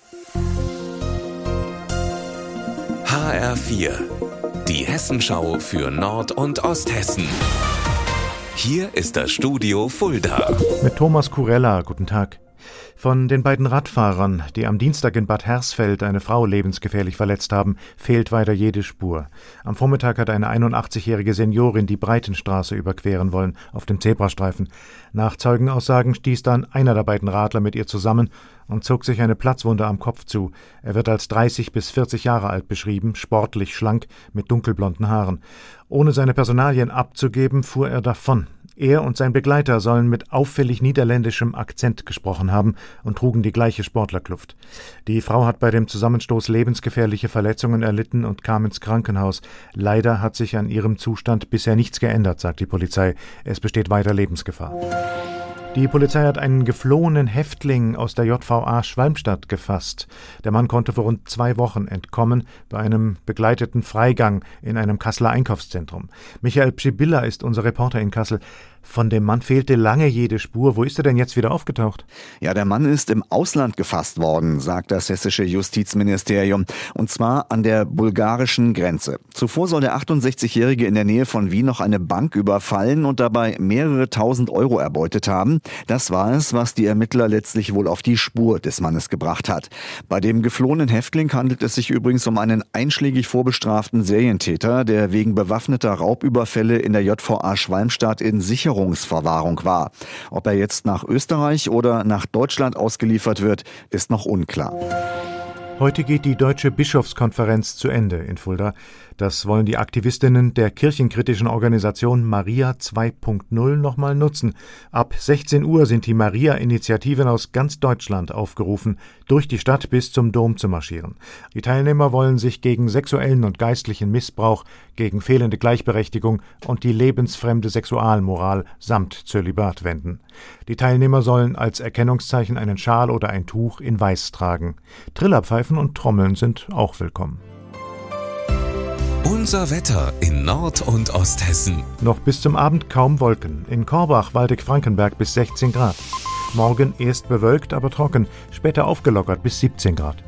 HR4, die Hessenschau für Nord- und Osthessen. Hier ist das Studio Fulda. Mit Thomas Kurella, guten Tag. Von den beiden Radfahrern, die am Dienstag in Bad Hersfeld eine Frau lebensgefährlich verletzt haben, fehlt weiter jede Spur. Am Vormittag hat eine 81-jährige Seniorin die Breitenstraße überqueren wollen, auf dem Zebrastreifen. Nach Zeugenaussagen stieß dann einer der beiden Radler mit ihr zusammen und zog sich eine Platzwunde am Kopf zu. Er wird als 30 bis 40 Jahre alt beschrieben, sportlich schlank, mit dunkelblonden Haaren. Ohne seine Personalien abzugeben, fuhr er davon. Er und sein Begleiter sollen mit auffällig niederländischem Akzent gesprochen haben und trugen die gleiche Sportlerkluft. Die Frau hat bei dem Zusammenstoß lebensgefährliche Verletzungen erlitten und kam ins Krankenhaus. Leider hat sich an ihrem Zustand bisher nichts geändert, sagt die Polizei. Es besteht weiter Lebensgefahr. Die Polizei hat einen geflohenen Häftling aus der JVA Schwalmstadt gefasst. Der Mann konnte vor rund 2 Wochen entkommen bei einem begleiteten Freigang in einem Kasseler Einkaufszentrum. Michael Pschibilla ist unser Reporter in Kassel. Von dem Mann fehlte lange jede Spur. Wo ist er denn jetzt wieder aufgetaucht? Ja, der Mann ist im Ausland gefasst worden, sagt das hessische Justizministerium. Und zwar an der bulgarischen Grenze. Zuvor soll der 68-Jährige in der Nähe von Wien noch eine Bank überfallen und dabei mehrere tausend Euro erbeutet haben. Das war es, was die Ermittler letztlich wohl auf die Spur des Mannes gebracht hat. Bei dem geflohenen Häftling handelt es sich übrigens um einen einschlägig vorbestraften Serientäter, der wegen bewaffneter Raubüberfälle in der JVA Schwalmstadt in Sicherungsverwahrung war. Ob er jetzt nach Österreich oder nach Deutschland ausgeliefert wird, ist noch unklar. Heute geht die Deutsche Bischofskonferenz zu Ende in Fulda. Das wollen die Aktivistinnen der kirchenkritischen Organisation Maria 2.0 nochmal nutzen. Ab 16 Uhr sind die Maria-Initiativen aus ganz Deutschland aufgerufen, durch die Stadt bis zum Dom zu marschieren. Die Teilnehmer wollen sich gegen sexuellen und geistlichen Missbrauch, gegen fehlende Gleichberechtigung und die lebensfremde Sexualmoral samt Zölibat wenden. Die Teilnehmer sollen als Erkennungszeichen einen Schal oder ein Tuch in Weiß tragen. Trillerpfeifen und Trommeln sind auch willkommen. Unser Wetter in Nord- und Osthessen. Noch bis zum Abend kaum Wolken. In Korbach, Waldeck-Frankenberg bis 16 Grad. Morgen erst bewölkt, aber trocken, später aufgelockert bis 17 Grad.